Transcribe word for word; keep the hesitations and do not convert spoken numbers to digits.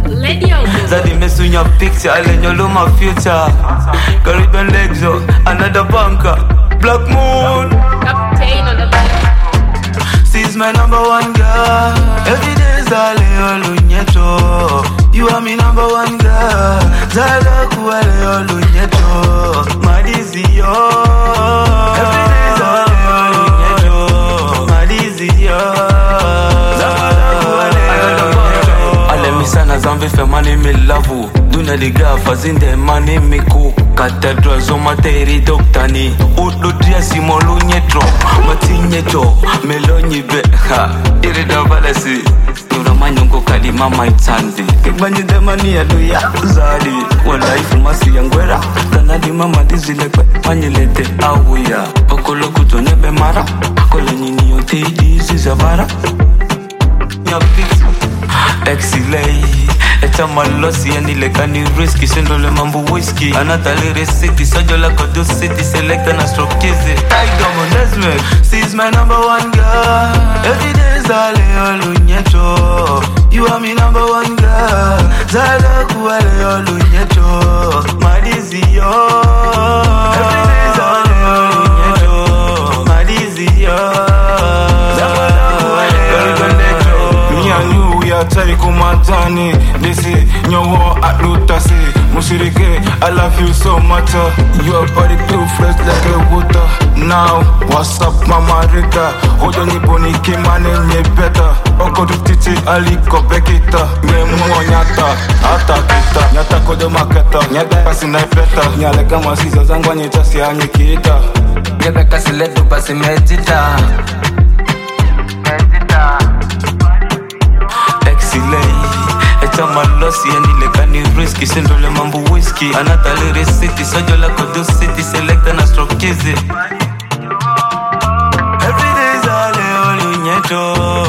Zaddy mess with your picture, I let you lose my future. Caribbean legs up, another bunker. Black Moon Captain on the line. She's my number one girl. Every day Zale Olunyeto. You are my number one girl. Zale Kuale Olunyeto. Madizio. Every day Zale Olunyeto. Madizio. Zale Kuale Olunyeto. Ale misana zambi fe mani mi lavu. Duna liga fazinde mani mi ku. Cathedral zoma teri doktani. Udu dia simolu nyetro. Matinyeto. Melonyi be ha. Irida valesi. Nura manyongo kadi mama itandi. Kibanye demani ya duya zadi. Wala ifu masi yangwera. Tanadi mama dizilekwe. Manyelete awuya. Okolo kutonye mara. Kole nini yote idi zizabara. Nyapiti Exilei Eta malosi yani lekani risky. Sendole mambo whiskey. Anatali receipt. Sojo la kodo city. Selecta na strokizi. Tiger Mondesme. She's my number one girl. Every day Zale Olunyeto. You are my number one girl. Zale Kuale Olunyeto. Madizio. Every day Zale Olunyeto. Madizio. Zale Kuale Olunyeto. Me and you, we are Tari Kumatani. They say, Nyowo Atlutasi. Mushirike, I love you so much. Your body too fresh like a water. Now, what's up, Mama Rita? Odo ni boni kimane nye better. Oko du titi aliko bekita. Nye muo nyata, ata kita. Nyata kodo maketa, nyata pasi na ifeta. Nyale kama siza zangwa nye chasi anye kita. Nyebe kasi letu pasi medita. Medita Exilei Eta malosi yani lekani risky. Sendole mambo whiskey. Anatali receipt. Sojo la kodo city. Selecta na strokizi. Every day Zale Olunyeto.